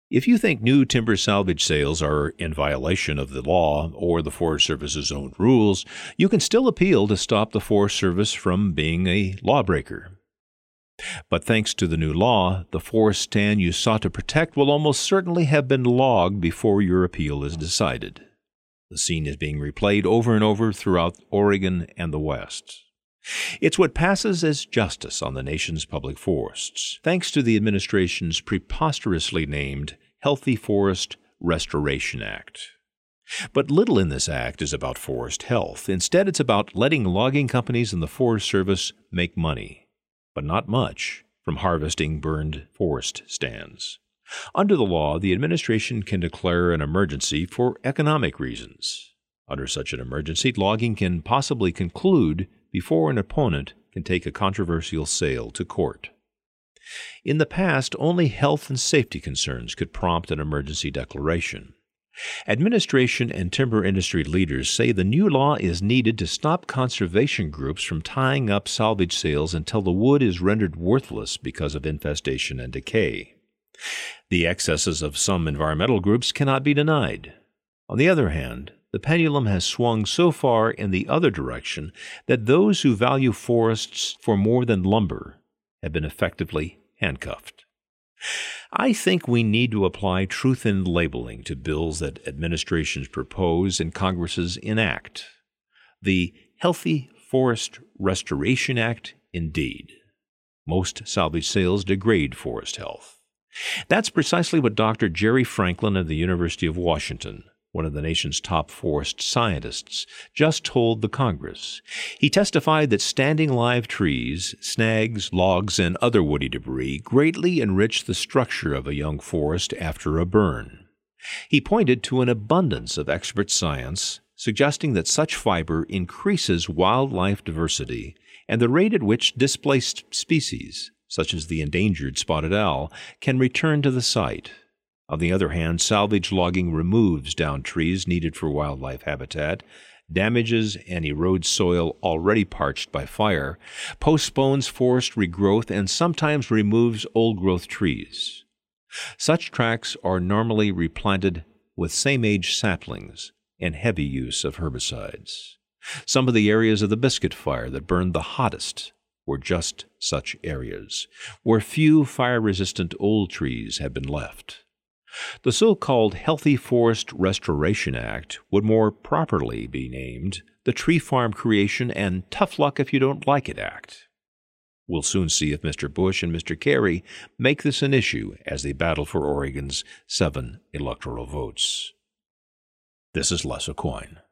If you think new timber salvage sales are in violation of the law or the Forest Service's own rules, you can still appeal to stop the Forest Service from being a lawbreaker. But thanks to the new law, the forest stand you sought to protect will almost certainly have been logged before your appeal is decided. The scene is being replayed over and over throughout Oregon and the West. It's what passes as justice on the nation's public forests, thanks to the administration's preposterously named Healthy Forest Restoration Act. But little in this act is about forest health. Instead, it's about letting logging companies and the Forest Service make money, but not much, from harvesting burned forest stands. Under the law, the administration can declare an emergency for economic reasons. Under such an emergency, logging can possibly conclude before an opponent can take a controversial sale to court. In the past, only health and safety concerns could prompt an emergency declaration. Administration and timber industry leaders say the new law is needed to stop conservation groups from tying up salvage sales until the wood is rendered worthless because of infestation and decay. The excesses of some environmental groups cannot be denied. On the other hand, the pendulum has swung so far in the other direction that those who value forests for more than lumber have been effectively handcuffed. I think we need to apply truth in labeling to bills that administrations propose and Congresses enact. The Healthy Forest Restoration Act, indeed. Most salvage sales degrade forest health. That's precisely what Dr. Jerry Franklin of the University of Washington, one of the nation's top forest scientists, just told the Congress. He testified that standing live trees, snags, logs, and other woody debris greatly enrich the structure of a young forest after a burn. He pointed to an abundance of expert science suggesting that such fiber increases wildlife diversity and the rate at which displaced species, such as the endangered spotted owl, can return to the site. On the other hand, salvage logging removes downed trees needed for wildlife habitat, damages and erodes soil already parched by fire, postpones forest regrowth, and sometimes removes old-growth trees. Such tracts are normally replanted with same-age saplings and heavy use of herbicides. Some of the areas of the Biscuit Fire that burned the hottest were just such areas, where few fire-resistant old trees have been left. The so-called Healthy Forest Restoration Act would more properly be named the Tree Farm Creation and Tough Luck If You Don't Like It Act. We'll soon see if Mr. Bush and Mr. Kerry make this an issue as they battle for Oregon's 7 electoral votes. This is Les Aucoin.